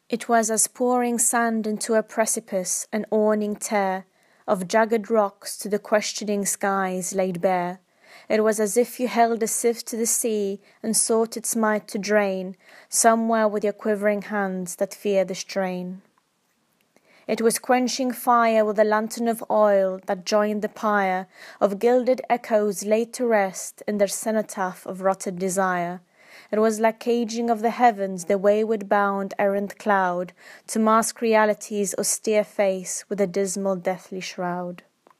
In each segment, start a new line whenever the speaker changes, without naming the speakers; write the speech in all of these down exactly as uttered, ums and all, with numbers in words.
It was as pouring sand into a precipice, an awning tear of jagged rocks to the questioning skies laid bare. It was as if you held a sieve to the sea and sought its might to drain, somewhere with your quivering hands that fear the strain. It was quenching fire with a lantern of oil that joined the pyre of gilded echoes laid to rest in their cenotaph of rotted desire. It was like caging of the heavens the wayward bound errant cloud to mask reality's austere face with a dismal deathly shroud.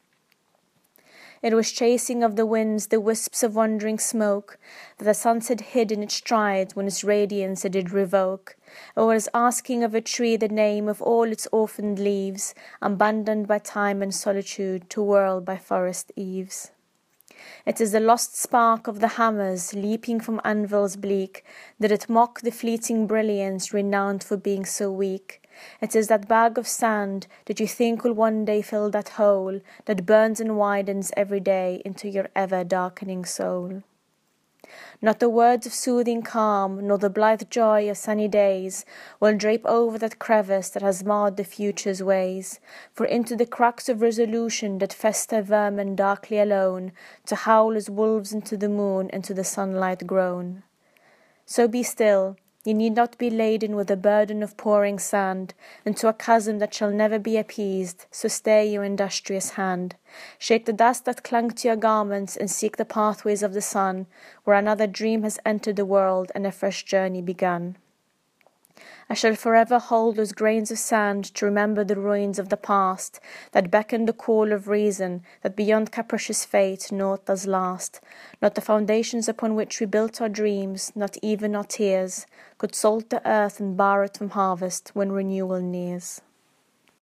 It was chasing of the winds the wisps of wandering smoke that the sunset hid in its stride when its radiance it did revoke. It was asking of a tree the name of all its orphaned leaves, abandoned by time and solitude to whirl by forest eaves. It is the lost spark of the hammers leaping from anvils bleak, that it mock the fleeting brilliance renowned for being so weak. It is that bag of sand that you think will one day fill that hole that burns and widens every day into your ever-darkening soul. Not the words of soothing calm, nor the blithe joy of sunny days will drape over that crevice that has marred the future's ways, for into the cracks of resolution that fester vermin darkly alone, to howl as wolves into the moon and to the sunlight groan. So be still. Ye need not be laden with the burden of pouring sand into a chasm that shall never be appeased, so stay your industrious hand. Shake the dust that clung to your garments and seek the pathways of the sun, where another dream has entered the world and a fresh journey begun. I shall forever hold those grains of sand to remember the ruins of the past, that beckon the call of reason, that beyond capricious fate naught does last. Not the foundations upon which we built our dreams, not even our tears, could salt the earth and bar it from harvest when renewal nears.